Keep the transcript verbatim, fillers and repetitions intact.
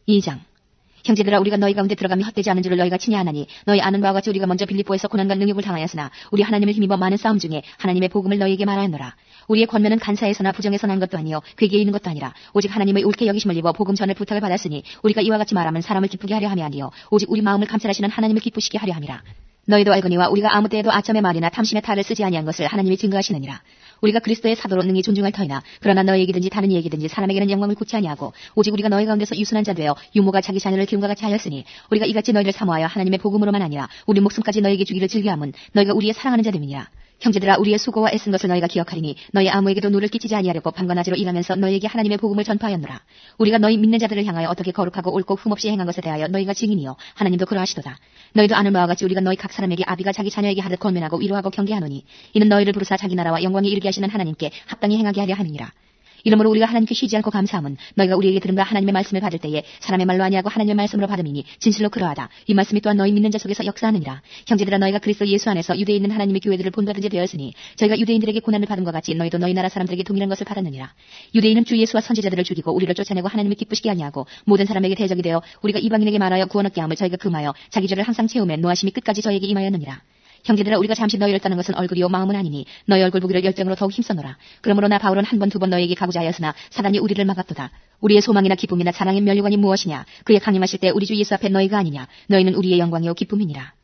이 장. 형제들아, 우리가 너희 가운데 들어감이 헛되지 않은 줄을 너희가 친히 아나니 너희 아는 바와 같이 우리가 먼저 빌립보에서 고난과 능욕을 당하였으나 우리 하나님을 힘입어 많은 싸움 중에 하나님의 복음을 너희에게 말하였노라. 우리의 권면은 간사에서나 부정에서 난 것도 아니요 괴기에 있는 것도 아니라 오직 하나님의 옳게 여기심을 입어 복음 전을 부탁을 받았으니 우리가 이와 같이 말하면 사람을 기쁘게 하려 함이 아니요 오직 우리 마음을 감찰하시는 하나님을 기쁘시게 하려 함이라. 너희도 알거니와 우리가 아무 때에도 아첨의 말이나 탐심의 탈을 쓰지 아니한 것을 하나님이 증거하시느니라. 우리가 그리스도의 사도로 능히 존중할 터이나 그러나 너희에게든지 다른 이에게든지 사람에게는 영광을 굳지 아니하고 오직 우리가 너희 가운데서 유순한 자 되어 유모가 자기 자녀를 기름과 같이 하였으니 우리가 이같이 너희를 사모하여 하나님의 복음으로만 아니라 우리 목숨까지 너희에게 주기를 즐겨함은 너희가 우리의 사랑하는 자 됨이니라. 형제들아, 우리의 수고와 애쓴 것을 너희가 기억하리니 너희 아무에게도 누를 끼치지 아니하려고 밤과 낮으로 일하면서 너희에게 하나님의 복음을 전파하였노라. 우리가 너희 믿는 자들을 향하여 어떻게 거룩하고 옳고 흠없이 행한 것에 대하여 너희가 증인이요 하나님도 그러하시도다. 너희도 아는 바와 같이 우리가 너희 각 사람에게 아비가 자기 자녀에게 하듯 권면하고 위로하고 경계하노니 이는 너희를 부르사 자기 나라와 영광에 이르게 하시는 하나님께 합당히 행하게 하려 함이니라. 이러므로 우리가 하나님께 쉬지 않고 감사함은 너희가 우리에게 들은 바 하나님의 말씀을 받을 때에 사람의 말로 아니하고 하나님의 말씀으로 받음이니 진실로 그러하다. 이 말씀이 또한 너희 믿는 자 속에서 역사하느니라. 형제들아, 너희가 그리스도 예수 안에서 유대에 있는 하나님의 교회들을 본받은 자 되었으니 저희가 유대인들에게 고난을 받은 것 같이 너희도 너희 나라 사람들에게 동일한 것을 받았느니라. 유대인은 주 예수와 선지자들을 죽이고 우리를 쫓아내고 하나님을 기쁘시게 아니하고 모든 사람에게 대적이 되어 우리가 이방인에게 말하여 구원 얻게 함을 저희가 금하여 자기 죄를 항상 채우며 노하심이 끝까지 저희에게 임하였느니라. 형제들아, 우리가 잠시 너희를 떠난 것은 얼굴이요 마음은 아니니 너희 얼굴 보기를 열정으로 더욱 힘써노라. 그러므로 나 바울은 한 번 두 번 너희에게 가고자 하였으나 사단이 우리를 막았도다. 우리의 소망이나 기쁨이나 자랑의 면류관이 무엇이냐? 그의 강림하실 때 우리 주 예수 앞에 너희가 아니냐? 너희는 우리의 영광이요 기쁨이니라.